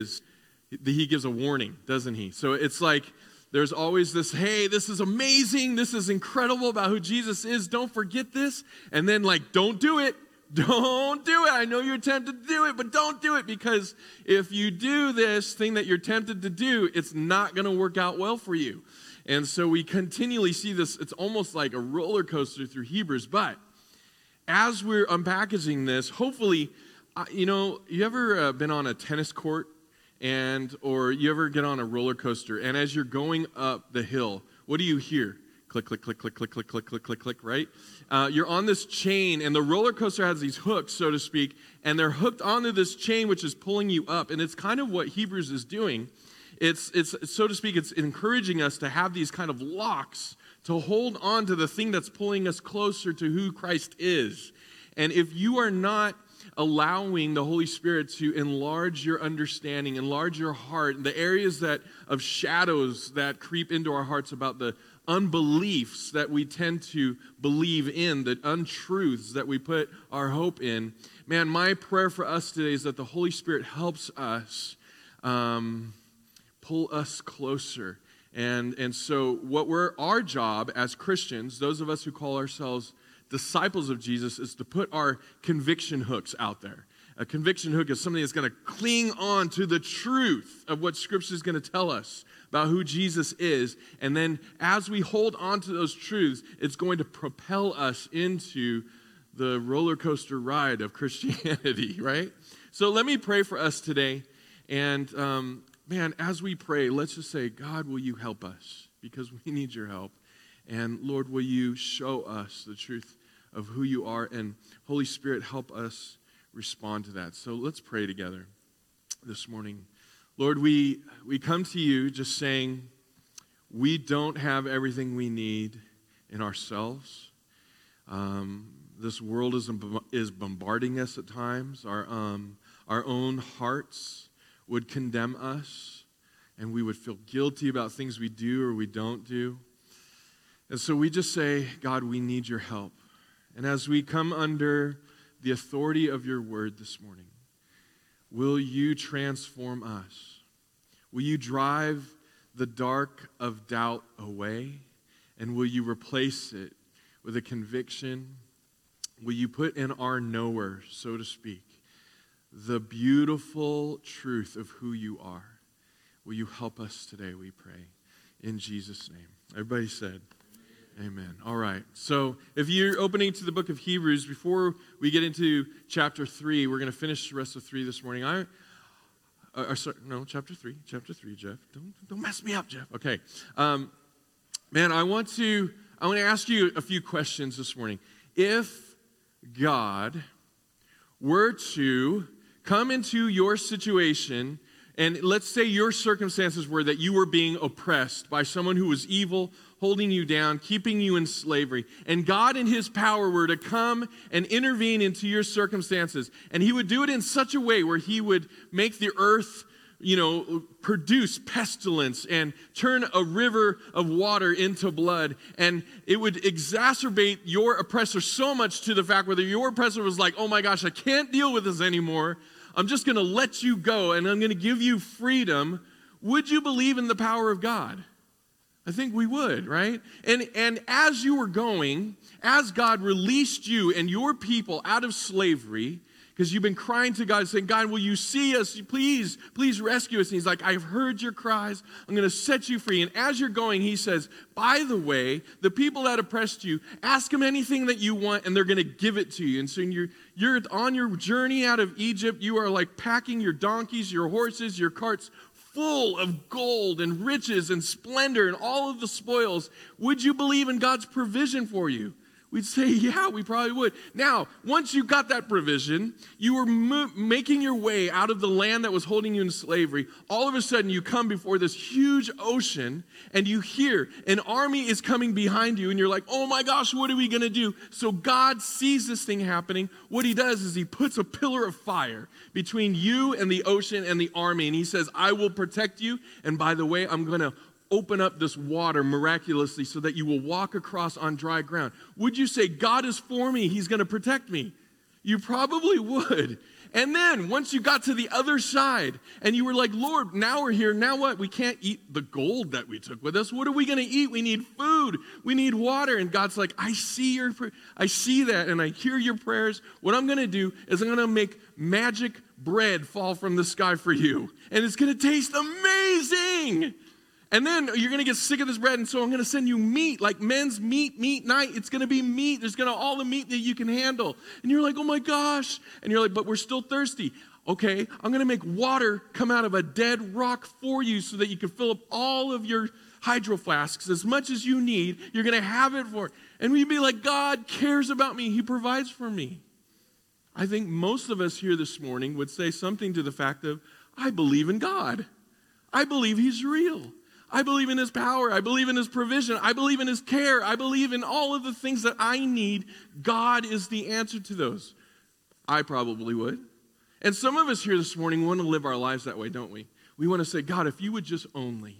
he gives a warning, doesn't he? So it's like there's always this, hey, this is amazing, this is incredible about who Jesus is, don't forget this, and then like, don't do it. Don't do it. I know you're tempted to do it, but don't do it, because if you do this thing that you're tempted to do, it's not going to work out well for you. And so we continually see this. It's almost like a roller coaster through Hebrews. But as we're unpackaging this, hopefully, you ever been on a tennis court or you ever get on a roller coaster, and as you're going up the hill, what do you hear? Click, click, click, click, click, click, click, click, click, click, right? You're on this chain, and the roller coaster has these hooks, so to speak, and they're hooked onto this chain, which is pulling you up. And it's kind of what Hebrews is doing. It's so to speak, it's encouraging us to have these kind of locks to hold on to the thing that's pulling us closer to who Christ is. And if you are not allowing the Holy Spirit to enlarge your understanding, enlarge your heart, the areas of shadows that creep into our hearts about the unbeliefs that we tend to believe in, the untruths that we put our hope in, man, my prayer for us today is that the Holy Spirit helps us pull us closer. And so our job as Christians, those of us who call ourselves disciples of Jesus, is to put our conviction hooks out there. A conviction hook is something that's going to cling on to the truth of what Scripture is going to tell us about who Jesus is. And then as we hold on to those truths, it's going to propel us into the roller coaster ride of Christianity, right? So let me pray for us today. And man, as we pray, let's just say, God, will you help us? Because we need your help. And Lord, will you show us the truth of who you are? And Holy Spirit, help us respond to that. So let's pray together this morning. Lord, we come to you just saying we don't have everything we need in ourselves. This world is bombarding us at times. Our own hearts would condemn us, and we would feel guilty about things we do or we don't do. And so we just say, God, we need your help. And as we come under the authority of your word this morning, will you transform us? Will you drive the dark of doubt away? And will you replace it with a conviction? Will you put in our knower, so to speak, the beautiful truth of who you are? Will you help us today, we pray, in Jesus' name. Everybody said, amen. All right. So if you're opening to the book of Hebrews, before we get into chapter 3, we're going to finish the rest of 3 this morning. Chapter 3, Jeff. Don't mess me up, Jeff. Okay. Man, I want to ask you a few questions this morning. If God were to come into your situation, and let's say your circumstances were that you were being oppressed by someone who was evil, holding you down, keeping you in slavery, and God in his power were to come and intervene into your circumstances, and he would do it in such a way where he would make the earth, produce pestilence and turn a river of water into blood, and it would exacerbate your oppressor so much to the fact whether your oppressor was like, oh my gosh, I can't deal with this anymore, I'm just going to let you go and I'm going to give you freedom. Would you believe in the power of God? I think we would, right? And as you were going, as God released you and your people out of slavery, because you've been crying to God, saying, God, will you see us? Please rescue us. And he's like, I've heard your cries. I'm going to set you free. And as you're going, he says, by the way, the people that oppressed you, ask them anything that you want, and they're going to give it to you. And so you're on your journey out of Egypt. You are like packing your donkeys, your horses, your carts full of gold and riches and splendor and all of the spoils. Would you believe in God's provision for you? We'd say, yeah, we probably would. Now, once you got that provision, you were making your way out of the land that was holding you in slavery. All of a sudden, you come before this huge ocean, and you hear an army is coming behind you, and you're like, oh my gosh, what are we going to do? So God sees this thing happening. What he does is he puts a pillar of fire between you and the ocean and the army, and he says, I will protect you, and by the way, I'm going to open up this water miraculously so that you will walk across on dry ground. Would you say, God is for me, he's going to protect me? You probably would. And then once you got to the other side and you were like, Lord, now we're here. Now what? We can't eat the gold that we took with us. What are we going to eat? We need food. We need water. And God's like, I see that and I hear your prayers. What I'm going to do is I'm going to make magic bread fall from the sky for you. And it's going to taste amazing. And then you're going to get sick of this bread, and so I'm going to send you meat, like men's meat night. It's going to be meat. There's going to all the meat that you can handle. And you're like, oh my gosh. And you're like, but we're still thirsty. Okay, I'm going to make water come out of a dead rock for you so that you can fill up all of your hydro flasks as much as you need. You're going to have it for it. And we'd be like, God cares about me. He provides for me. I think most of us here this morning would say something to the fact of, I believe in God. I believe He's real. I believe in His power. I believe in His provision. I believe in His care. I believe in all of the things that I need. God is the answer to those. I probably would. And some of us here this morning want to live our lives that way, don't we? We want to say, God, if you would just only,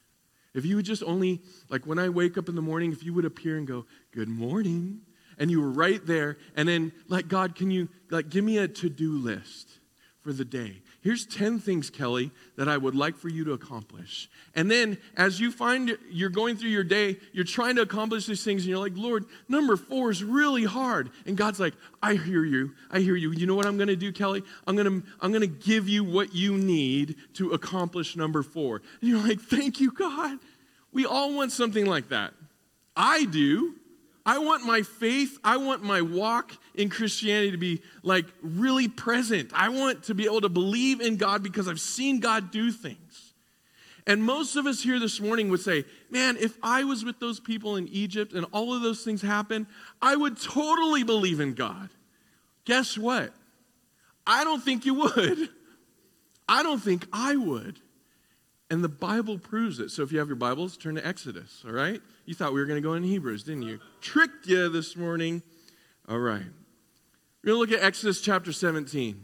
like when I wake up in the morning, if you would appear and go, good morning, and you were right there, and then like, God, can you give me a to-do list for the day? Here's 10 things, Kelly, that I would like for you to accomplish. And then as you find you're going through your day, you're trying to accomplish these things, and you're like, Lord, number 4 is really hard. And God's like, I hear you. You know what I'm going to do, Kelly? I'm going to give you what you need to accomplish number 4. And you're like, thank you, God. We all want something like that. I do. I want my faith, I want my walk in Christianity to be like really present. I want to be able to believe in God because I've seen God do things. And most of us here this morning would say, man, if I was with those people in Egypt and all of those things happened, I would totally believe in God. Guess what? I don't think you would. I don't think I would. And the Bible proves it. So if you have your Bibles, turn to Exodus, all right? You thought we were going to go in Hebrews, didn't you? Tricked you this morning. All right. We're going to look at Exodus chapter 17.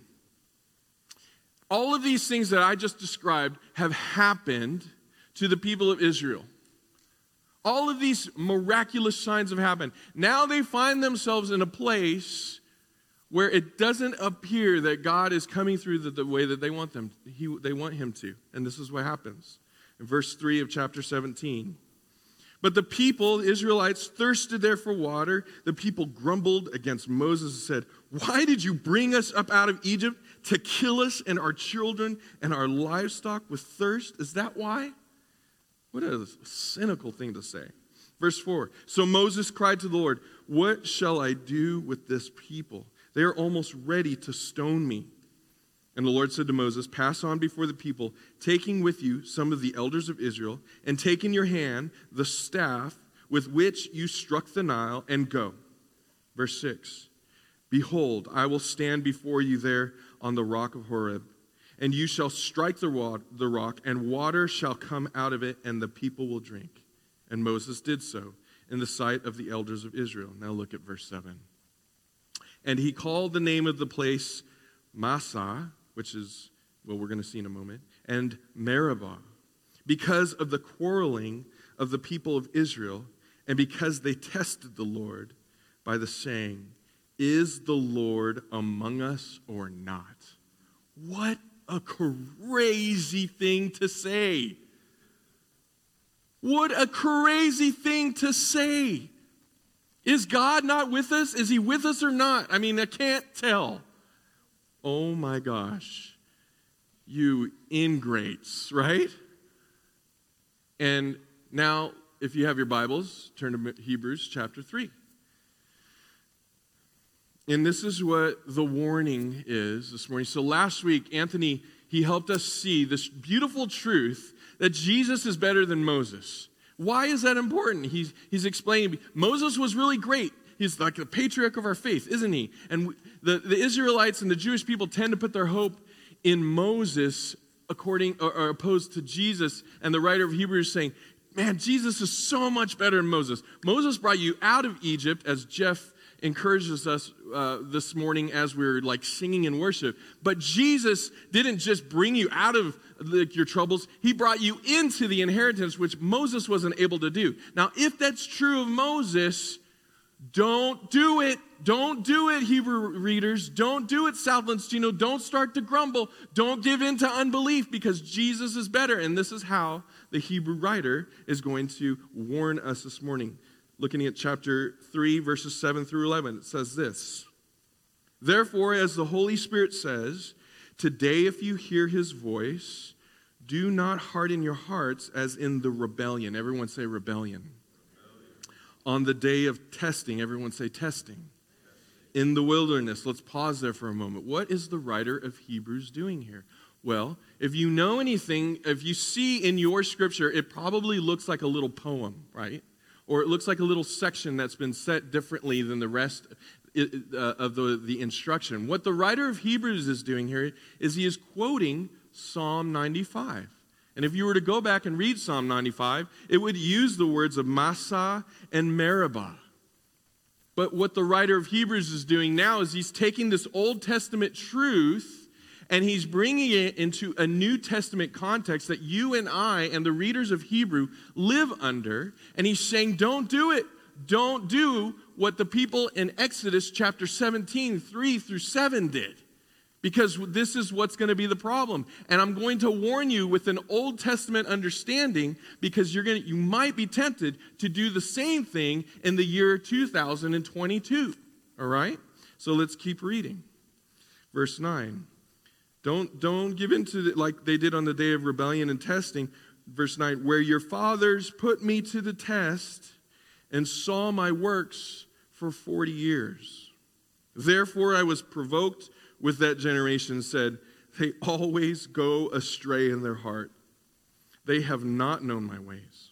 All of these things that I just described have happened to the people of Israel. All of these miraculous signs have happened. Now they find themselves in a place where it doesn't appear that God is coming through the way that they want they want Him to. And this is what happens. In verse 3 of chapter 17. But the people, the Israelites, thirsted there for water. The people grumbled against Moses and said, why did you bring us up out of Egypt to kill us and our children and our livestock with thirst? Is that why? What a cynical thing to say. Verse 4, so Moses cried to the Lord, what shall I do with this people? They are almost ready to stone me. And the Lord said to Moses, pass on before the people, taking with you some of the elders of Israel, and take in your hand the staff with which you struck the Nile, and go. Verse 6, behold, I will stand before you there on the rock of Horeb, and you shall strike the rock, and water shall come out of it, and the people will drink. And Moses did so in the sight of the elders of Israel. Now look at verse 7. And he called the name of the place Massah, which is what we're going to see in a moment, and Meribah, because of the quarreling of the people of Israel, and because they tested the Lord by the saying, is the Lord among us or not? What a crazy thing to say. What a crazy thing to say. Is God not with us? Is He with us or not? I mean, I can't tell. Oh my gosh. You ingrates, right? And now, if you have your Bibles, turn to Hebrews chapter 3. And this is what the warning is this morning. So last week, Anthony, he helped us see this beautiful truth that Jesus is better than Moses. Why is that important? He's explaining. Moses was really great. He's like the patriarch of our faith, isn't he? And the Israelites and the Jewish people tend to put their hope in Moses or opposed to Jesus. And the writer of Hebrews saying, man, Jesus is so much better than Moses. Moses brought you out of Egypt, as Jeff encourages us this morning as we're like singing in worship. But Jesus didn't just bring you out of your troubles. He brought you into the inheritance, which Moses wasn't able to do. Now, if that's true of Moses, don't do it. Don't do it, Hebrew readers. Don't do it, Southlands Chino. Don't start to grumble. Don't give in to unbelief because Jesus is better. And this is how the Hebrew writer is going to warn us this morning. Looking at chapter 3, verses 7 through 11, it says this. Therefore, as the Holy Spirit says, today if you hear his voice, do not harden your hearts as in the rebellion. Everyone say rebellion. On the day of testing. Everyone say testing. In the wilderness. Let's pause there for a moment. What is the writer of Hebrews doing here? Well, if you know anything, if you see in your scripture, it probably looks like a little poem, right? Or it looks like a little section that's been set differently than the rest of the instruction. What the writer of Hebrews is doing here is he is quoting Psalm 95. And if you were to go back and read Psalm 95, it would use the words of Massah and Meribah. But what the writer of Hebrews is doing now is he's taking this Old Testament truth and he's bringing it into a New Testament context that you and I and the readers of Hebrew live under. And he's saying, don't do it. Don't do what the people in Exodus chapter 17, 3 through 7 did. Because this is what's going to be the problem. And I'm going to warn you with an Old Testament understanding because you might be tempted to do the same thing in the year 2022. All right? So let's keep reading. Verse 9. Don't give in to it like they did on the day of rebellion and testing. Verse 9. Where your fathers put me to the test and saw my works for 40 years. Therefore I was provoked with that generation, said, they always go astray in their heart. They have not known my ways.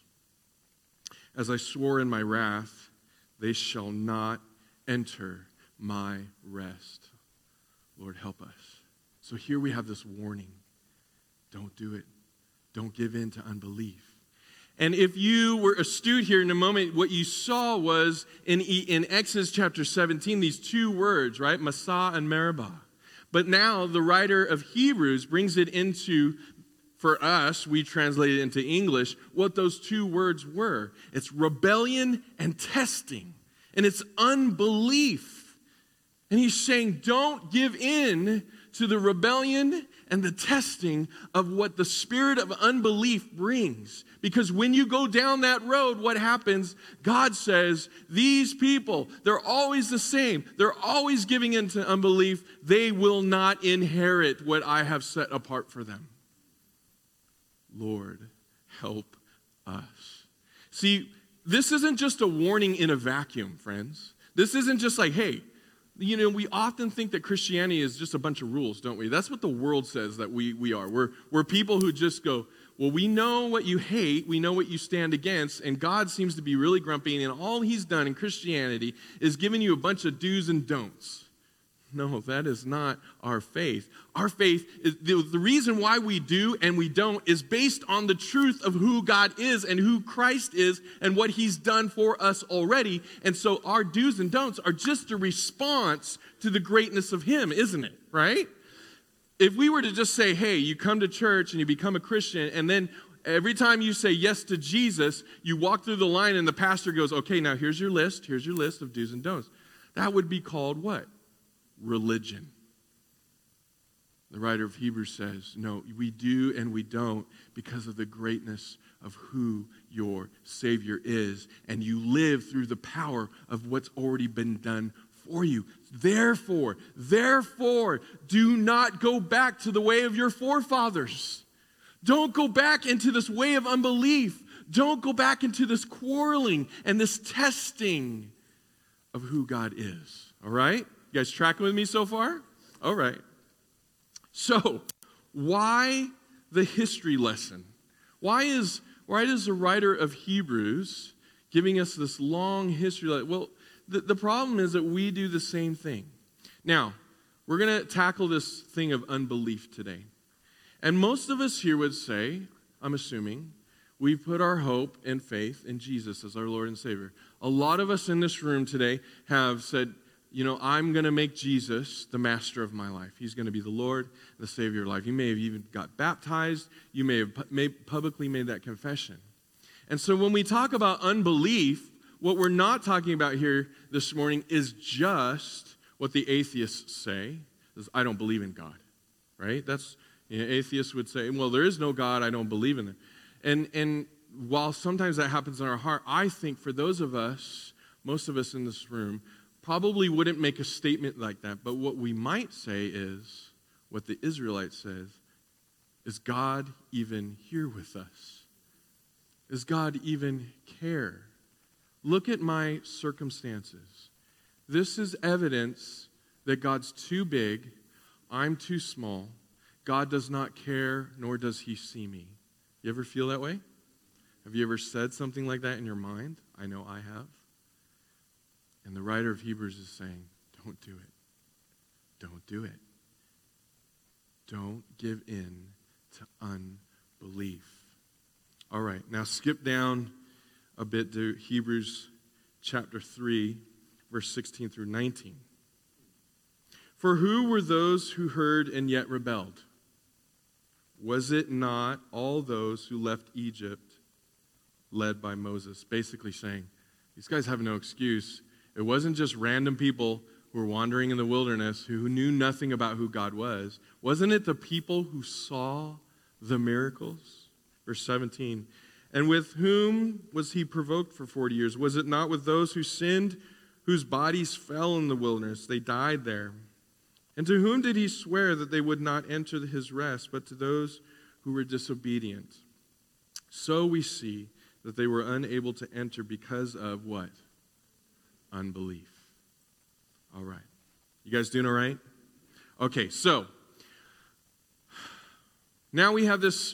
As I swore in my wrath, they shall not enter my rest. Lord, help us. So here we have this warning. Don't do it. Don't give in to unbelief. And if you were astute here in a moment, what you saw was in Exodus chapter 17, these two words, right? Massah and Meribah. But now the writer of Hebrews brings it into, for us, we translate it into English, what those two words were. It's rebellion and testing. And it's unbelief. And he's saying, don't give in to the rebellion and the testing of what the spirit of unbelief brings. Because when you go down that road, what happens? God says, these people, they're always the same. They're always giving in to unbelief. They will not inherit what I have set apart for them. Lord, help us. See, this isn't just a warning in a vacuum, friends. This isn't just like, hey, you know, we often think that Christianity is just a bunch of rules, don't we? That's what the world says that we are. We're people who just go, well, we know what you hate, we know what you stand against, and God seems to be really grumpy, and all he's done in Christianity is giving you a bunch of do's and don'ts. No, that is not our faith. Our faith, is the reason why we do and we don't is based on the truth of who God is and who Christ is and what he's done for us already. And so our do's and don'ts are just a response to the greatness of him, isn't it? Right? If we were to just say, hey, you come to church and you become a Christian, and then every time you say yes to Jesus, you walk through the line and the pastor goes, okay, now here's your list of do's and don'ts. That would be called what? Religion. The writer of Hebrews says, no, we do and we don't because of the greatness of who your Savior is. And you live through the power of what's already been done for you. Therefore, do not go back to the way of your forefathers. Don't go back into this way of unbelief. Don't go back into this quarreling and this testing of who God is. All right? You guys tracking with me so far? All right. So, why the history lesson? Why is the writer of Hebrews giving us this long history lesson? Well, the problem is that we do the same thing. Now, we're going to tackle this thing of unbelief today. And most of us here would say, I'm assuming, we put our hope and faith in Jesus as our Lord and Savior. A lot of us in this room today have said, you know, I'm going to make Jesus the master of my life. He's going to be the Lord and the Savior of life. You may have even got baptized. You may have publicly made that confession. And so when we talk about unbelief, what we're not talking about here this morning is just what the atheists say, is I don't believe in God, right? That's, atheists would say, well, there is no God, I don't believe in it. And while sometimes that happens in our heart, I think for those of us, most of us in this room, probably wouldn't make a statement like that. But what we might say is what the Israelites says, is God even here with us? Does God even care? Look at my circumstances. This is evidence that God's too big, I'm too small. God does not care, nor does he see me. You ever feel that way? Have you ever said something like that in your mind? I know I have. And the writer of Hebrews is saying, don't do it. Don't do it. Don't give in to unbelief. All right, now skip down a bit to Hebrews chapter 3, verse 16 through 19. For who were those who heard and yet rebelled? Was it not all those who left Egypt led by Moses? Basically saying, these guys have no excuse. It wasn't just random people who were wandering in the wilderness who knew nothing about who God was. Wasn't it the people who saw the miracles? Verse 17, and with whom was he provoked for 40 years? Was it not with those who sinned, whose bodies fell in the wilderness? They died there. And to whom did he swear that they would not enter his rest, but to those who were disobedient? So we see that they were unable to enter because of what? Unbelief. All right. You guys doing all right? Okay, so now we have this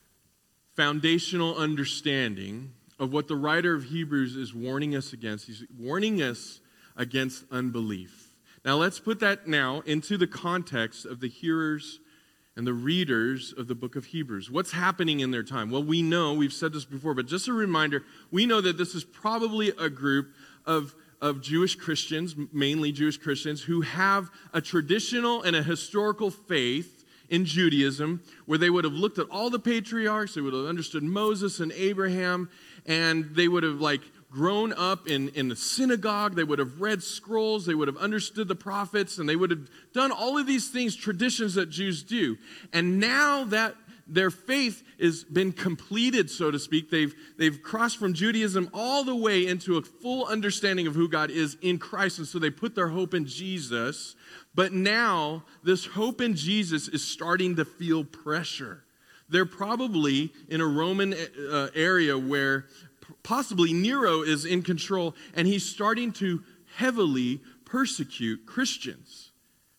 foundational understanding of what the writer of Hebrews is warning us against. He's warning us against unbelief. Now let's put that now into the context of the hearers and the readers of the book of Hebrews. What's happening in their time? Well, we know, we've said this before, but just a reminder, we know that this is probably a group of Jewish Christians, mainly Jewish Christians, who have a traditional and a historical faith in Judaism, where they would have looked at all the patriarchs, they would have understood Moses and Abraham, and they would have grown up in the synagogue, they would have read scrolls, they would have understood the prophets, and they would have done all of these things, traditions that Jews do. And now that their faith has been completed, so to speak, they've crossed from Judaism all the way into a full understanding of who God is in Christ, and so they put their hope in Jesus. But now, this hope in Jesus is starting to feel pressure. They're probably in a Roman area where possibly Nero is in control, and he's starting to heavily persecute Christians.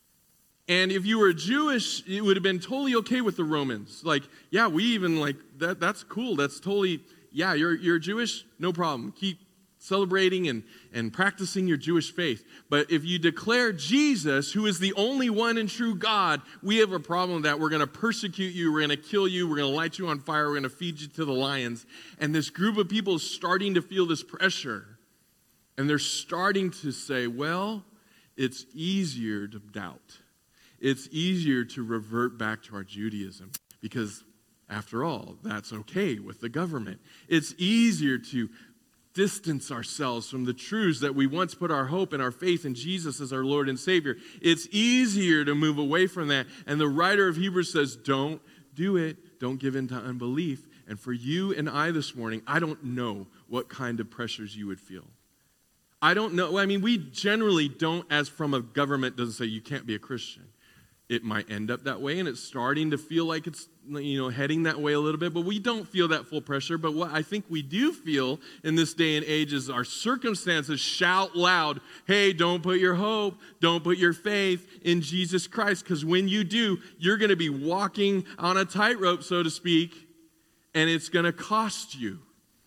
And if you were Jewish, it would have been totally okay with the Romans. Yeah, we even that's cool. That's totally, yeah, you're Jewish, no problem. Keep celebrating and practicing your Jewish faith. But if you declare Jesus, who is the only one and true God, we have a problem with that. We're going to persecute you. We're going to kill you. We're going to light you on fire. We're going to feed you to the lions. And this group of people is starting to feel this pressure. And they're starting to say, well, it's easier to doubt. It's easier to revert back to our Judaism because, after all, that's okay with the government. It's easier to distance ourselves from the truths that we once put our hope and our faith in Jesus as our Lord and Savior. It's easier to move away from that. And the writer of Hebrews says, don't do it. Don't give in to unbelief. And for you and I this morning, I don't know what kind of pressures you would feel. I don't know. I mean, we generally don't, as from a government, doesn't say you can't be a Christian. It might end up that way, and it's starting to feel like it's, heading that way a little bit, but we don't feel that full pressure. But what I think we do feel in this day and age is our circumstances shout loud, hey, don't put your hope, don't put your faith in Jesus Christ, because when you do, you're going to be walking on a tightrope, so to speak, and it's going to cost you.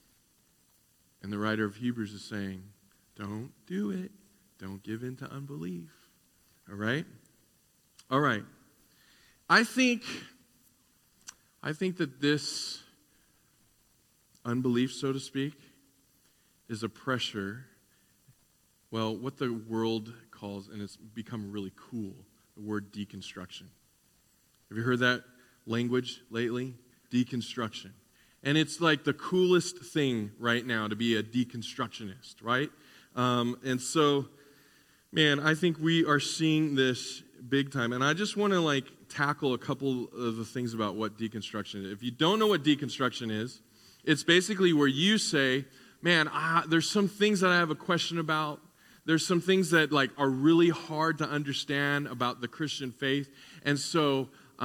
And the writer of Hebrews is saying, don't do it. Don't give in to unbelief. All right? All right. I think that this unbelief, so to speak, is a pressure, well, what the world calls, and it's become really cool, the word deconstruction. Have you heard that language lately? Deconstruction. And it's like the coolest thing right now to be a deconstructionist, right? And so, man, I think we are seeing this big time. And I just want to tackle a couple of the things about what deconstruction is. If you don't know what deconstruction is, it's basically where you say, man, there's some things that I have a question about. There's some things that are really hard to understand about the Christian faith. And so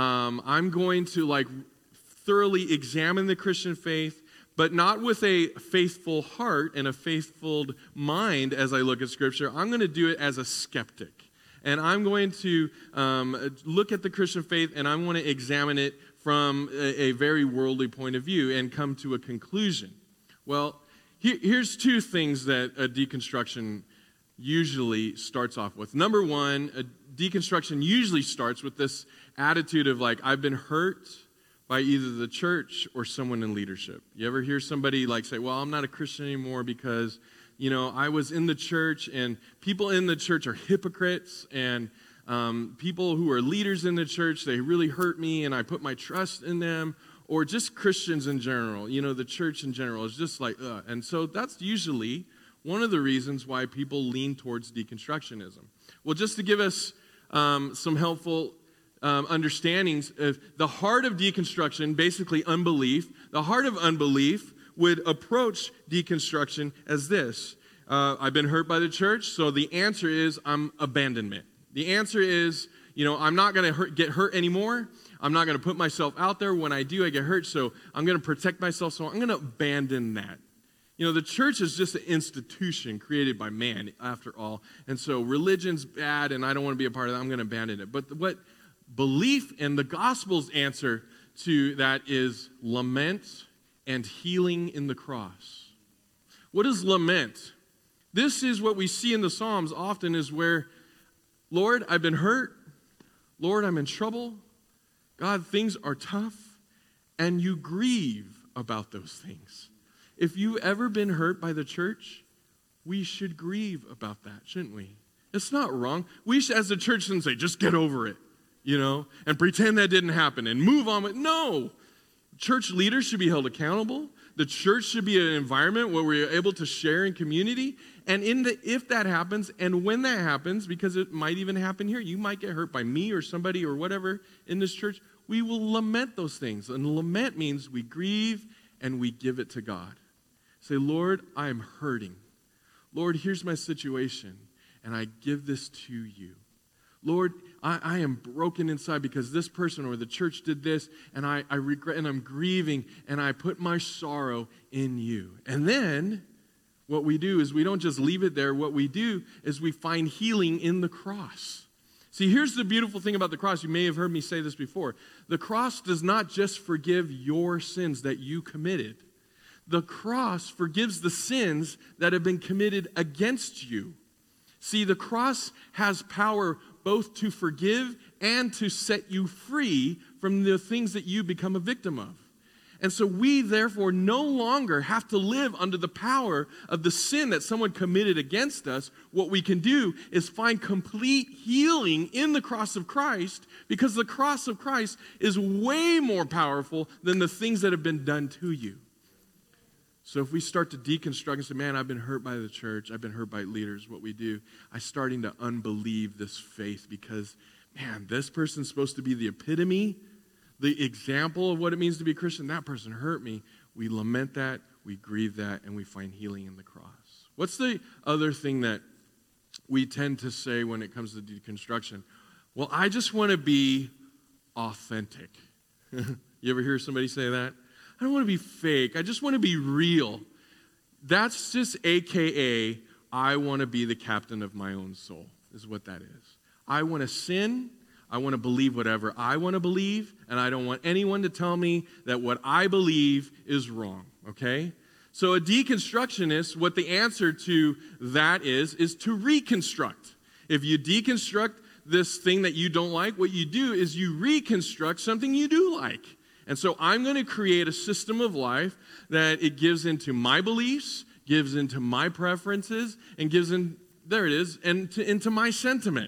I'm going to thoroughly examine the Christian faith, but not with a faithful heart and a faithful mind as I look at Scripture. I'm going to do it as a skeptic. And I'm going to look at the Christian faith, and I want to examine it from a very worldly point of view and come to a conclusion. Well, here's two things that a deconstruction usually starts off with. Number one, a deconstruction usually starts with this attitude of I've been hurt by either the church or someone in leadership. You ever hear somebody say, well, I'm not a Christian anymore because, I was in the church, and people in the church are hypocrites, and people who are leaders in the church, they really hurt me, and I put my trust in them, or just Christians in general, the church in general is just ugh. And so that's usually one of the reasons why people lean towards deconstructionism. Well, just to give us some helpful understandings of the heart of deconstruction, basically unbelief. The heart of unbelief would approach deconstruction as this. I've been hurt by the church, so the answer is abandonment. The answer is, I'm not going to get hurt anymore. I'm not going to put myself out there. When I do, I get hurt, so I'm going to protect myself, so I'm going to abandon that. The church is just an institution created by man, after all, and so religion's bad, and I don't want to be a part of that. I'm going to abandon it. But what belief and the gospel's answer to that is lament and healing in the cross. What is lament? This is what we see in the Psalms often, is where, Lord, I've been hurt. Lord, I'm in trouble. God, things are tough. And you grieve about those things. If you've ever been hurt by the church, we should grieve about that, shouldn't we? It's not wrong. We should, as a church, shouldn't say, just get over it, and pretend that didn't happen and move on with. No. Church leaders should be held accountable. The church should be an environment where we're able to share in community. And if that happens, and when that happens, because it might even happen here, you might get hurt by me or somebody or whatever in this church, we will lament those things. And lament means we grieve and we give it to God. Say, Lord, I am hurting. Lord, here's my situation, and I give this to you. Lord, I am broken inside because this person or the church did this, and I regret, and I'm grieving, and I put my sorrow in you. And then what we do is we don't just leave it there. What we do is we find healing in the cross. See, here's the beautiful thing about the cross. You may have heard me say this before. The cross does not just forgive your sins that you committed. The cross forgives the sins that have been committed against you. See, the cross has power both to forgive and to set you free from the things that you become a victim of. And so we, therefore, no longer have to live under the power of the sin that someone committed against us. What we can do is find complete healing in the cross of Christ, because the cross of Christ is way more powerful than the things that have been done to you. So if we start to deconstruct and say, man, I've been hurt by the church, I've been hurt by leaders, what we do, I'm starting to unbelieve this faith because, man, this person's supposed to be the epitome, the example of what it means to be a Christian. That person hurt me. We lament that, we grieve that, and we find healing in the cross. What's the other thing that we tend to say when it comes to deconstruction? Well, I just want to be authentic. You ever hear somebody say that? I don't want to be fake. I just want to be real. That's just AKA, I want to be the captain of my own soul, is what that is. I want to sin. I want to believe whatever I want to believe, and I don't want anyone to tell me that what I believe is wrong, okay? So a deconstructionist, what the answer to that is to reconstruct. If you deconstruct this thing that you don't like, what you do is you reconstruct something you do like. And so I'm going to create a system of life that it gives into my beliefs, gives into my preferences, and gives in, there it is, and into my sentiment.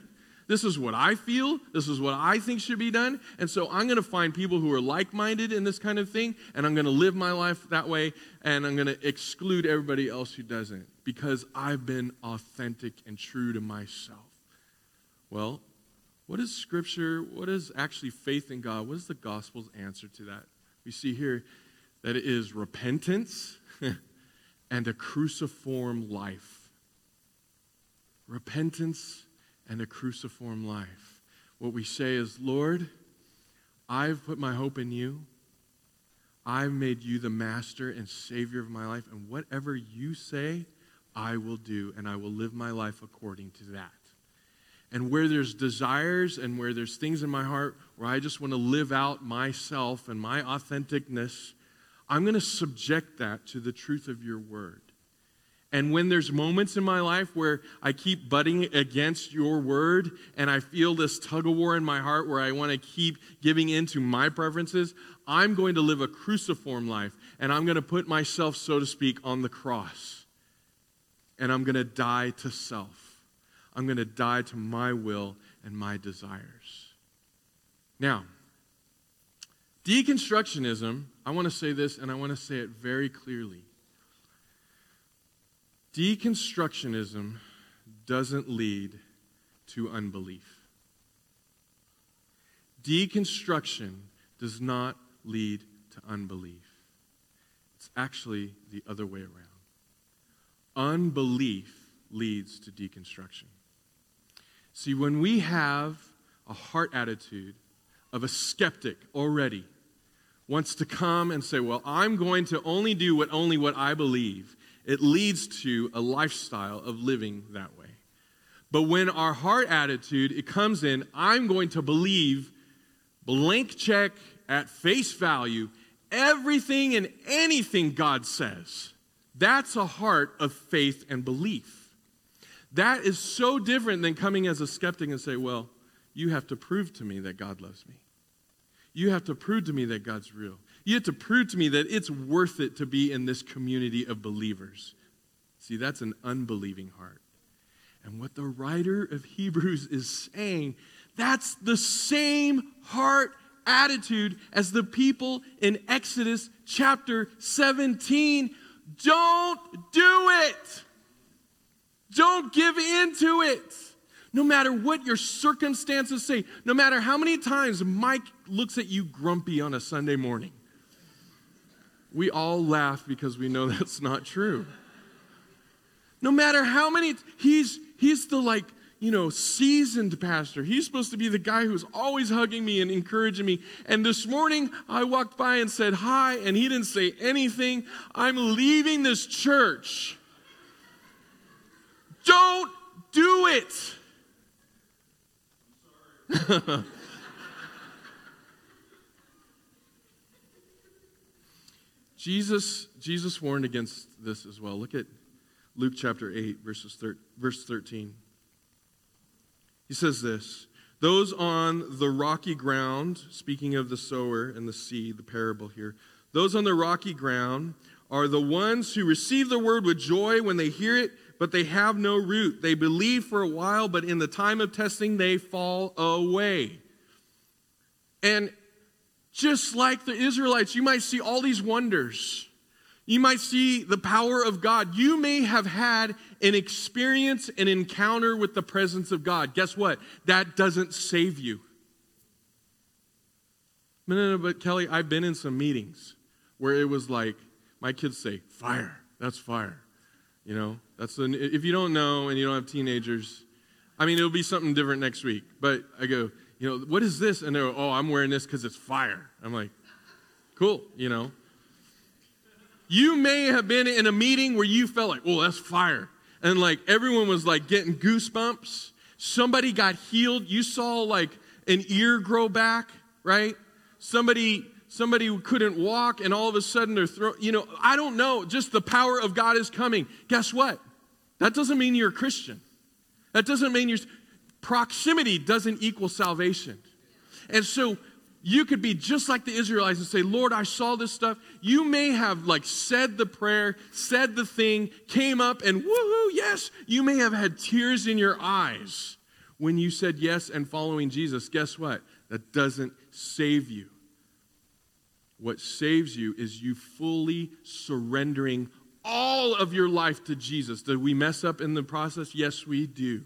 This is what I feel. This is what I think should be done. And so I'm going to find people who are like-minded in this kind of thing, and I'm going to live my life that way, and I'm going to exclude everybody else who doesn't because I've been authentic and true to myself. Well, what is Scripture? What is actually faith in God? What is the gospel's answer to that? We see here that it is repentance and a cruciform life. Repentance and a cruciform life. What we say is, Lord, I've put my hope in you. I've made you the master and savior of my life, and whatever you say, I will do, and I will live my life according to that. And where there's desires and where there's things in my heart where I just want to live out myself and my authenticness, I'm going to subject that to the truth of your word. And when there's moments in my life where I keep butting against your word and I feel this tug-of-war in my heart where I want to keep giving in to my preferences, I'm going to live a cruciform life, and I'm going to put myself, so to speak, on the cross. And I'm going to die to self. I'm going to die to my will and my desires. Now, deconstructionism, I want to say this, and I want to say it very clearly. Deconstructionism doesn't lead to unbelief. Deconstruction does not lead to unbelief. It's actually the other way around. Unbelief leads to deconstruction. See, when we have a heart attitude of a skeptic already, wants to come and say, well, I'm going to only do only what I believe, it leads to a lifestyle of living that way. But when our heart attitude, it comes in, I'm going to believe, blank check, at face value, everything and anything God says. That's a heart of faith and belief. That is so different than coming as a skeptic and say, well, you have to prove to me that God loves me. You have to prove to me that God's real. You have to prove to me that it's worth it to be in this community of believers. See, that's an unbelieving heart. And what the writer of Hebrews is saying, that's the same heart attitude as the people in Exodus chapter 17. Don't do it. Don't give in to it. No matter what your circumstances say, no matter how many times Mike looks at you grumpy on a Sunday morning, we all laugh because we know that's not true. No matter how many, he's the seasoned pastor. He's supposed to be the guy who's always hugging me and encouraging me. And this morning, I walked by and said hi, and he didn't say anything. I'm leaving this church. Don't do it. Jesus warned against this as well. Look at Luke chapter 8, verse 13. He says this, those on the rocky ground, speaking of the sower and the seed, the parable here, those on the rocky ground are the ones who receive the word with joy when they hear it, but they have no root. They believe for a while, but in the time of testing, they fall away. And just like the Israelites, you might see all these wonders. You might see the power of God. You may have had an experience, an encounter with the presence of God. Guess what? That doesn't save you. No, but Kelly, I've been in some meetings where it was like, my kids say, fire, that's fire. You know, if you don't know and you don't have teenagers, it'll be something different next week. But I go, what is this? And they go, oh, I'm wearing this because it's fire. I'm like, cool, You may have been in a meeting where you felt like, oh, that's fire. And everyone was getting goosebumps. Somebody got healed. You saw an ear grow back, right? Somebody who couldn't walk and all of a sudden their throat, I don't know. Just the power of God is coming. Guess what? That doesn't mean you're a Christian. That doesn't mean proximity doesn't equal salvation. And so you could be just like the Israelites and say, Lord, I saw this stuff. You may have said the prayer, said the thing, came up and woohoo, yes. You may have had tears in your eyes when you said yes and following Jesus, guess what? That doesn't save you. What saves you is you fully surrendering all of your life to Jesus. Did we mess up in the process? Yes, we do.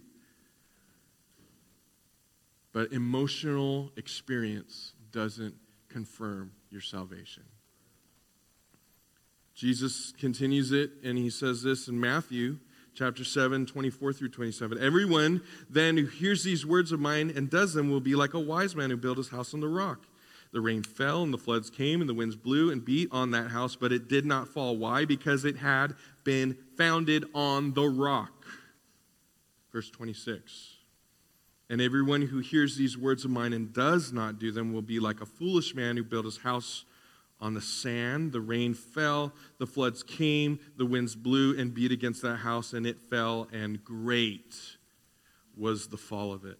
But emotional experience doesn't confirm your salvation. Jesus continues it, and he says this in Matthew chapter 7, 24 through 27. Everyone then who hears these words of mine and does them will be like a wise man who built his house on the rock. The rain fell, and the floods came, and the winds blew and beat on that house, but it did not fall. Why? Because it had been founded on the rock. Verse 26. And everyone who hears these words of mine and does not do them will be like a foolish man who built his house on the sand. The rain fell, the floods came, the winds blew and beat against that house, and it fell, and great was the fall of it.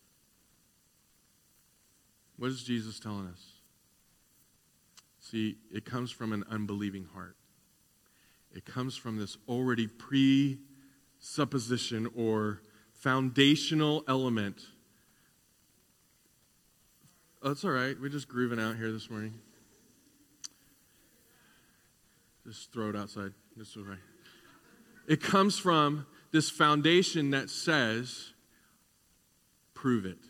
What is Jesus telling us? See, it comes from an unbelieving heart. It comes from this already presupposition or foundational element. Oh, it's all right. We're just grooving out here this morning. Just throw it outside. This is right. It comes from this foundation that says, prove it.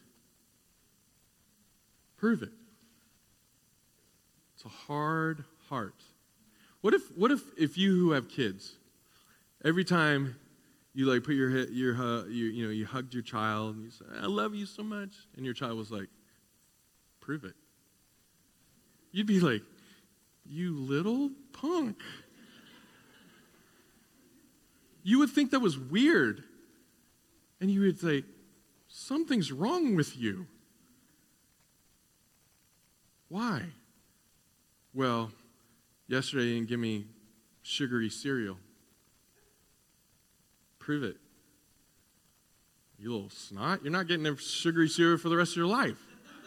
Prove it. It's a hard heart. What if you who have kids, every time you like put you hugged your child and you said, "I love you so much," and your child was like, "Prove it." You'd be like, "You little punk." You would think that was weird. And you would say, "Something's wrong with you." Why? Well, yesterday you didn't give me sugary cereal. Prove it. You little snot. You're not getting a sugary cereal for the rest of your life.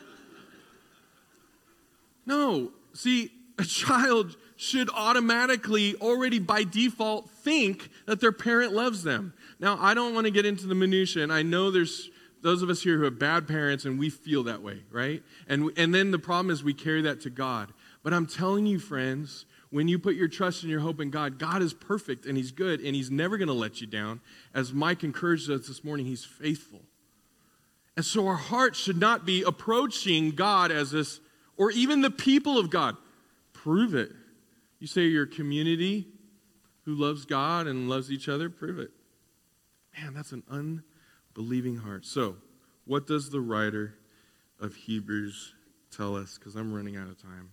No. See, a child should automatically, already by default, think that their parent loves them. Now, I don't want to get into the minutia, and I know there's those of us here who have bad parents, and we feel that way, right? And then the problem is we carry that to God. But I'm telling you, friends, when you put your trust and your hope in God, God is perfect, and He's good, and He's never going to let you down. As Mike encouraged us this morning, He's faithful. And so our hearts should not be approaching God as this, or even the people of God. Prove it. You say you're a community who loves God and loves each other, prove it. Man, that's an unbelieving heart. So, what does the writer of Hebrews tell us? Because I'm running out of time.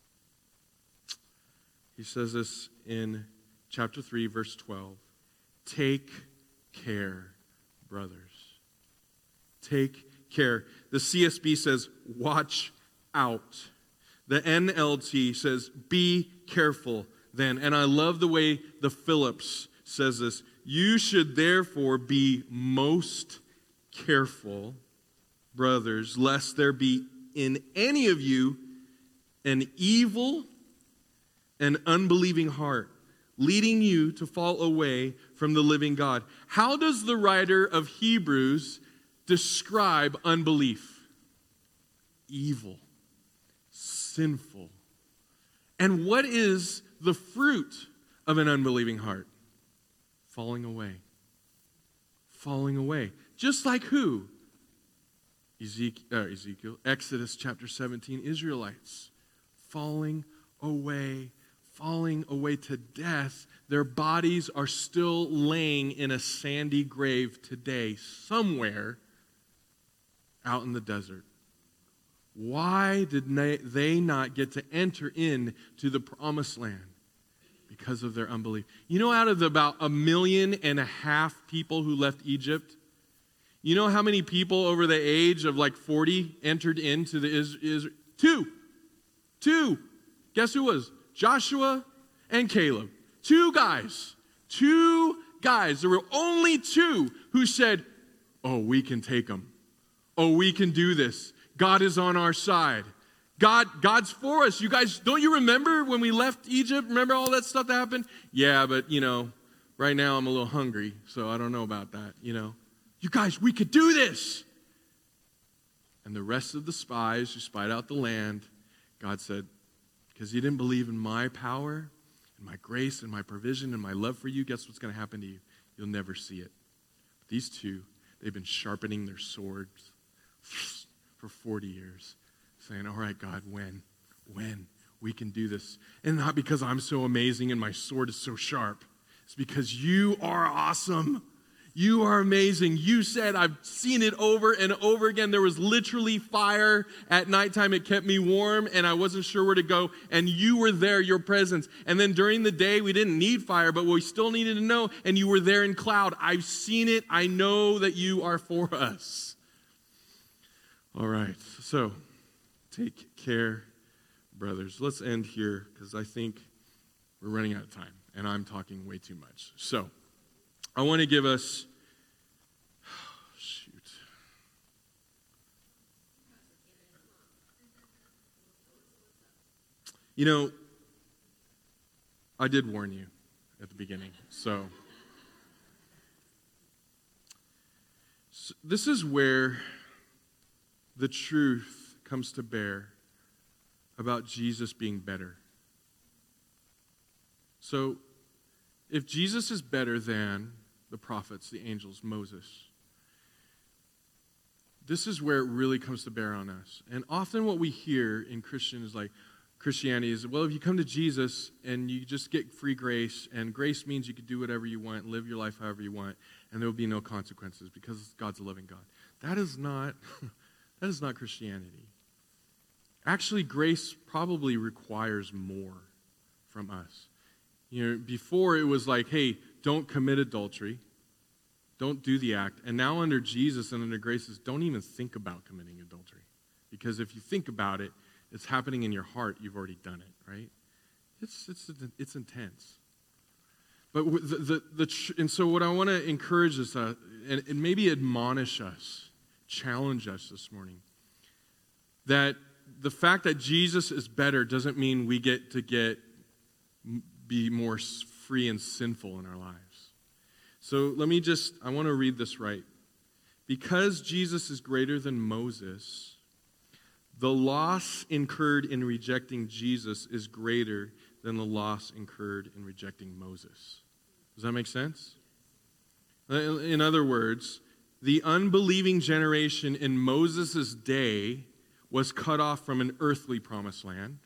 He says this in chapter 3, verse 12. Take care, brothers. Take care. The CSB says, watch out. The NLT says, be careful then. And I love the way the Phillips says this. You should therefore be most careful, brothers, lest there be in any of you an evil and unbelieving heart, leading you to fall away from the living God. How does the writer of Hebrews describe unbelief? Evil. Sinful. And what is the fruit of an unbelieving heart? Falling away. Falling away. Just like who? Ezekiel, Exodus chapter 17, Israelites. Falling away to death. Their bodies are still laying in a sandy grave today, somewhere out in the desert. Why did they not get to enter into the promised land? Because of their unbelief. You know, out of about 1.5 million people who left Egypt, you know how many people over the age of like 40 entered into the Israel? Two. Guess who was? Joshua and Caleb. Two guys. There were only two who said, "Oh, we can take them. Oh, we can do this. God is on our side. God's for us. You guys, don't you remember when we left Egypt? Remember all that stuff that happened? Yeah, but, right now I'm a little hungry, so I don't know about that, You guys, we could do this. And the rest of the spies who spied out the land, God said, because you didn't believe in my power, and my grace, and my provision, and my love for you, guess what's going to happen to you? You'll never see it. But these two, they've been sharpening their swords for 40 years, saying, all right, God, when? We can do this. And not because I'm so amazing and my sword is so sharp. It's because you are awesome. You are amazing. You said, I've seen it over and over again. There was literally fire at nighttime. It kept me warm and I wasn't sure where to go. And you were there, your presence. And then during the day, we didn't need fire, but we still needed to know. And you were there in cloud. I've seen it. I know that you are for us. All right. So take care, brothers. Let's end here because I think we're running out of time and I'm talking way too much. So I want to give us, You know, I did warn you at the beginning, so this is where the truth comes to bear about Jesus being better. So, if Jesus is better than the prophets, the angels, Moses, this is where it really comes to bear on us. And often what we hear in Christianity is, well, if you come to Jesus and you just get free grace, and grace means you can do whatever you want, live your life however you want, and there will be no consequences because God's a loving God. That is not Christianity. Actually, grace probably requires more from us. You know, before it was like, hey, don't commit adultery. Don't do the act. And now under Jesus and under grace is don't even think about committing adultery. Because if you think about it, it's happening in your heart. You've already done it, right? It's intense. But and so what I want to encourage us and maybe admonish us, challenge us this morning, that the fact that Jesus is better doesn't mean we get to be more free and sinful in our lives. So I want to read this right. Because Jesus is greater than Moses, the loss incurred in rejecting Jesus is greater than the loss incurred in rejecting Moses. Does that make sense? In other words, the unbelieving generation in Moses' day was cut off from an earthly promised land.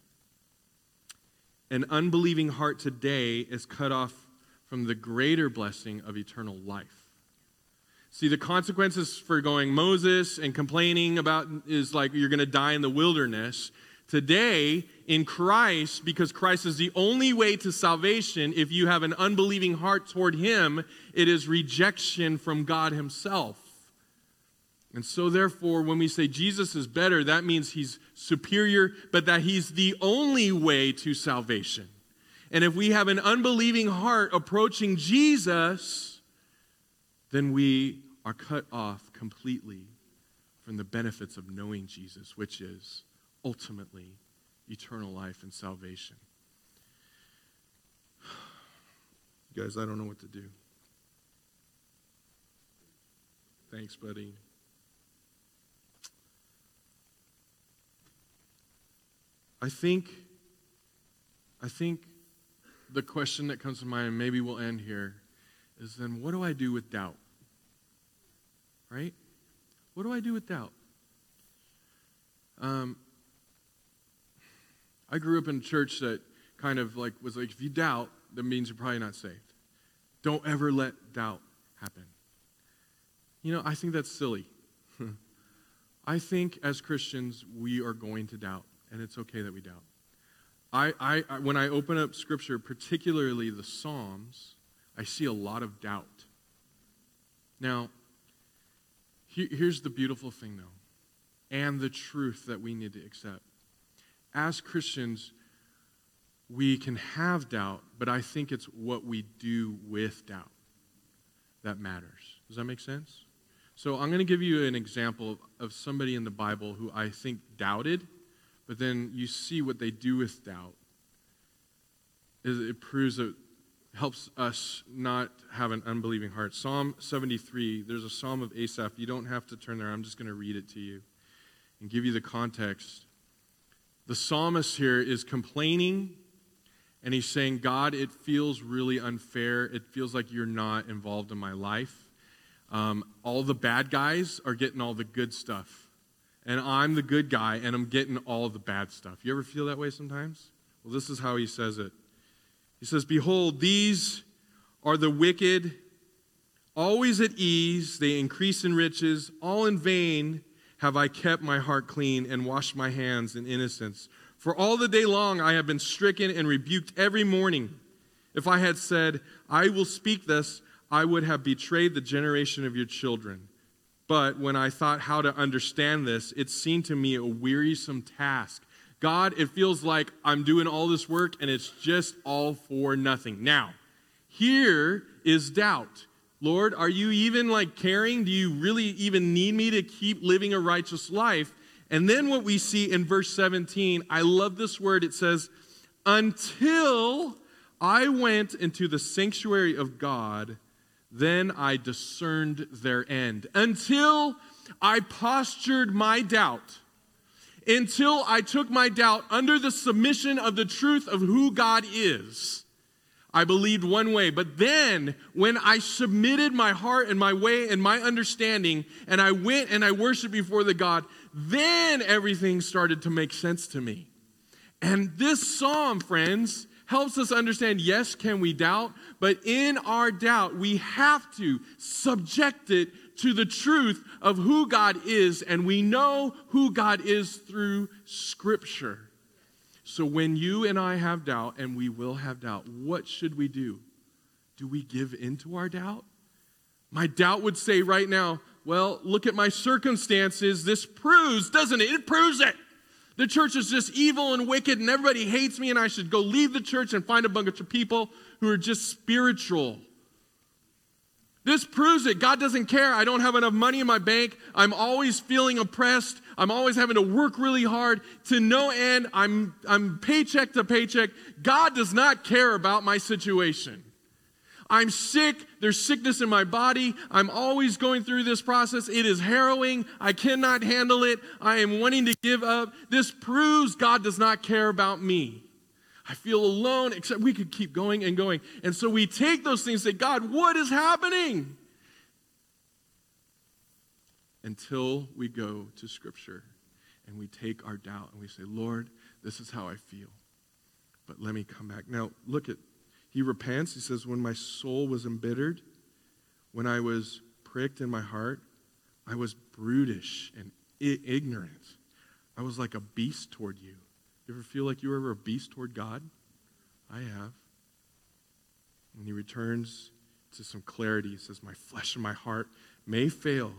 An unbelieving heart today is cut off from the greater blessing of eternal life. See, the consequences for going Moses and complaining about is like you're going to die in the wilderness. Today, in Christ, because Christ is the only way to salvation, if you have an unbelieving heart toward Him, it is rejection from God Himself. And so therefore, when we say Jesus is better, that means He's superior, but that He's the only way to salvation. And if we have an unbelieving heart approaching Jesus, then we are cut off completely from the benefits of knowing Jesus, which is ultimately eternal life and salvation. Guys, I don't know what to do. Thanks, buddy. I think the question that comes to mind, and maybe we'll end here, is then what do I do with doubt? Right? What do I do with doubt? I grew up in a church that kind of was like, if you doubt, that means you're probably not saved. Don't ever let doubt happen. You know, I think that's silly. I think as Christians, we are going to doubt, and it's okay that we doubt. When I open up Scripture, particularly the Psalms, I see a lot of doubt. Now, here's the beautiful thing, though, and the truth that we need to accept. As Christians, we can have doubt, but I think it's what we do with doubt that matters. Does that make sense? So I'm going to give you an example of somebody in the Bible who I think doubted, but then you see what they do with doubt. It proves it helps us not have an unbelieving heart. Psalm 73, there's a psalm of Asaph. You don't have to turn there. I'm just going to read it to you. and give you the context. The psalmist here is complaining, and he's saying, God, it feels really unfair. It feels like you're not involved in my life. All the bad guys are getting all the good stuff. And I'm the good guy, and I'm getting all the bad stuff. You ever feel that way sometimes? Well, this is how he says it. He says, behold, these are the wicked, always at ease. They increase in riches. All in vain have I kept my heart clean and washed my hands in innocence. For all the day long I have been stricken and rebuked every morning. If I had said, I will speak this, I would have betrayed the generation of your children. But when I thought how to understand this, it seemed to me a wearisome task. God, it feels like I'm doing all this work and it's just all for nothing. Now, here is doubt. Lord, are you even caring? Do you really even need me to keep living a righteous life? And then what we see in verse 17, I love this word. It says, until I went into the sanctuary of God, then I discerned their end. Until I postured my doubt, until I took my doubt under the submission of the truth of who God is, I believed one way. But then when I submitted my heart and my way and my understanding, and I went and I worshiped before the God, then everything started to make sense to me. And this psalm, friends, helps us understand, yes, can we doubt? But in our doubt, we have to subject it to the truth of who God is. And we know who God is through Scripture. So when you and I have doubt, and we will have doubt, what should we do? Do we give into our doubt? My doubt would say right now, well, look at my circumstances. This proves, doesn't it? It proves it. The church is just evil and wicked and everybody hates me and I should go leave the church and find a bunch of people who are just spiritual. This proves it. God doesn't care. I don't have enough money in my bank. I'm always feeling oppressed. I'm always having to work really hard to no end. I'm paycheck to paycheck. God does not care about my situation. I'm sick. There's sickness in my body. I'm always going through this process. It is harrowing. I cannot handle it. I am wanting to give up. This proves God does not care about me. I feel alone, except we could keep going and going. And so we take those things and say, God, what is happening? Until we go to Scripture and we take our doubt and we say, Lord, this is how I feel. But let me come back. Now, look at, he repents. He says, when my soul was embittered, when I was pricked in my heart, I was brutish and ignorant. I was like a beast toward you. You ever feel like you were ever a beast toward God? I have. When he returns to some clarity, he says, my flesh and my heart may fail,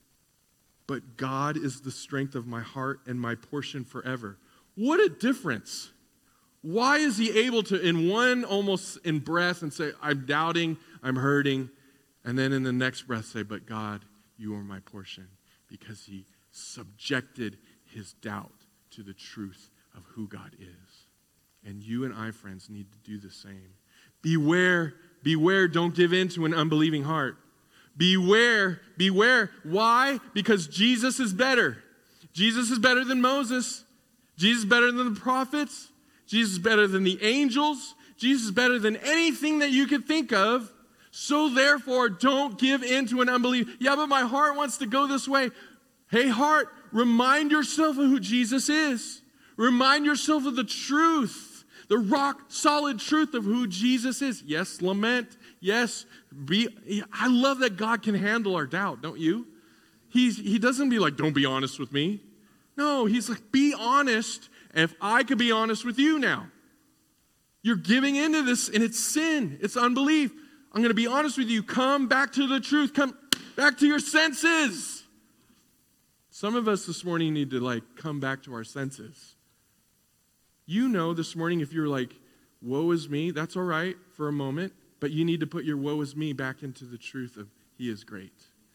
but God is the strength of my heart and my portion forever. What a difference. Why is he able to, in one almost in breath, and say, I'm doubting, I'm hurting, and then in the next breath say, but God, you are my portion, because he subjected his doubt to the truth of who God is. And you and I, friends, need to do the same. Beware, don't give in to an unbelieving heart. Beware. Why? Because Jesus is better. Jesus is better than Moses. Jesus is better than the prophets. Jesus is better than the angels. Jesus is better than anything that you could think of. So therefore, don't give in to an unbelief. Yeah, but my heart wants to go this way. Hey, heart, remind yourself of who Jesus is. Remind yourself of the truth, the rock-solid truth of who Jesus is. Yes, lament. Yes, I love that God can handle our doubt, don't you? He doesn't be like, don't be honest with me. No, he's like, be honest. If I could be honest with you now. You're giving into this, and it's sin. It's unbelief. I'm going to be honest with you. Come back to the truth. Come back to your senses. Some of us this morning need to come back to our senses. You know this morning if you're like, woe is me, that's all right for a moment, but you need to put your woe is me back into the truth of he is great.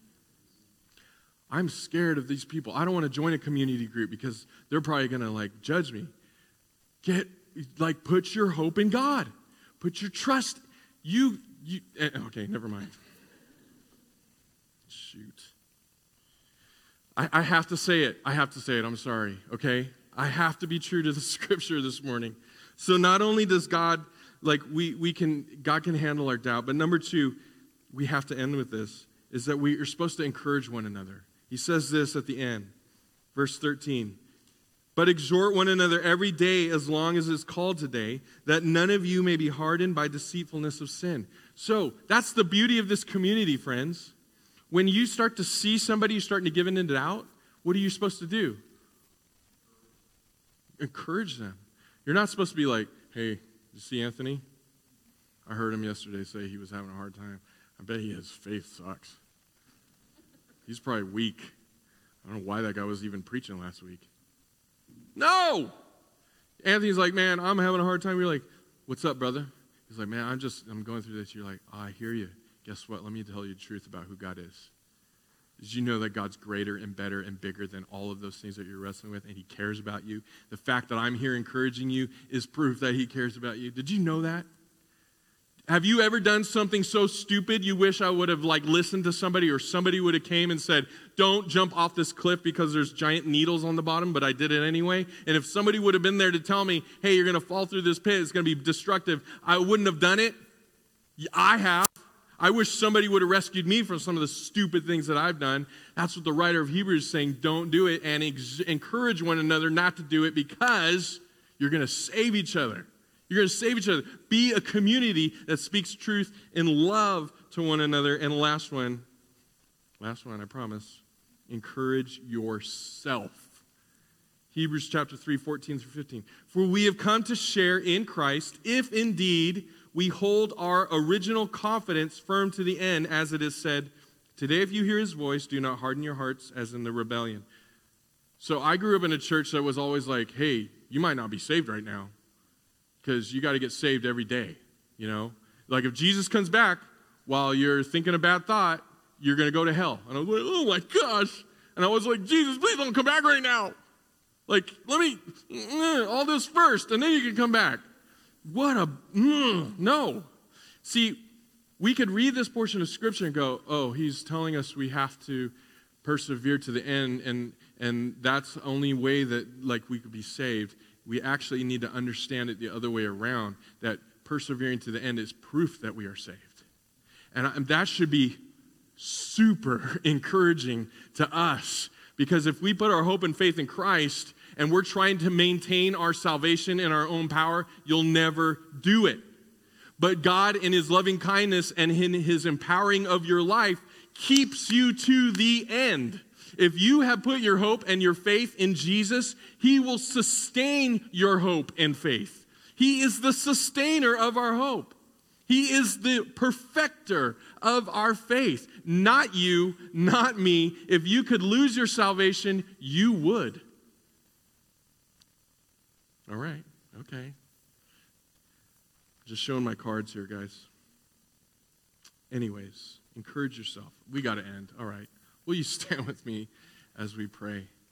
I'm scared of these people. I don't want to join a community group because they're probably going to judge me. Put your hope in God. Put your trust. Okay, never mind. Shoot. I have to say it. I'm sorry, okay? I have to be true to the scripture this morning. So not only does God, God can handle our doubt, but number two, we have to end with this, is that we are supposed to encourage one another. He says this at the end, verse 13. But exhort one another every day as long as it's called today, that none of you may be hardened by deceitfulness of sin. So that's the beauty of this community, friends. When you start to see somebody who's starting to give in to doubt, what are you supposed to do? Encourage them. You're not supposed to be like, hey, did you see Anthony? I heard him yesterday say he was having a hard time. I bet his faith sucks. He's probably weak. I don't know why that guy was even preaching last week. No! Anthony's like, man, I'm having a hard time. You're like, what's up, brother? He's like, man, I'm going through this. You're like, oh, I hear you. Guess what? Let me tell you the truth about who God is. Did you know that God's greater and better and bigger than all of those things that you're wrestling with, and he cares about you? The fact that I'm here encouraging you is proof that he cares about you. Did you know that? Have you ever done something so stupid you wish I would have listened to somebody, or somebody would have came and said, don't jump off this cliff because there's giant needles on the bottom, but I did it anyway? And if somebody would have been there to tell me, hey, you're going to fall through this pit, it's going to be destructive, I wouldn't have done it? I have. I wish somebody would have rescued me from some of the stupid things that I've done. That's what the writer of Hebrews is saying. Don't do it, and encourage one another not to do it, because you're going to save each other. You're going to save each other. Be a community that speaks truth in love to one another. And last one, I promise. Encourage yourself. Hebrews chapter 3, 14 through 15. For we have come to share in Christ, if indeed we hold our original confidence firm to the end, as it is said, today if you hear his voice, do not harden your hearts as in the rebellion. So I grew up in a church that was always like, hey, you might not be saved right now, because you got to get saved every day, you know? Like if Jesus comes back while you're thinking a bad thought, you're going to go to hell. And I was like, oh my gosh. And I was like, Jesus, please don't come back right now. Like, let me, all this first, and then you can come back. No. See, we could read this portion of Scripture and go, oh, he's telling us we have to persevere to the end, and that's the only way that, we could be saved. We actually need to understand it the other way around, that persevering to the end is proof that we are saved. And that should be super encouraging to us, because if we put our hope and faith in Christ and we're trying to maintain our salvation in our own power, you'll never do it. But God, in his loving kindness and in his empowering of your life, keeps you to the end. If you have put your hope and your faith in Jesus, he will sustain your hope and faith. He is the sustainer of our hope. He is the perfecter of our faith. Not you, not me. If you could lose your salvation, you would. All right, okay. Just showing my cards here, guys. Anyways, encourage yourself. We got to end. All right. Will you stand with me as we pray?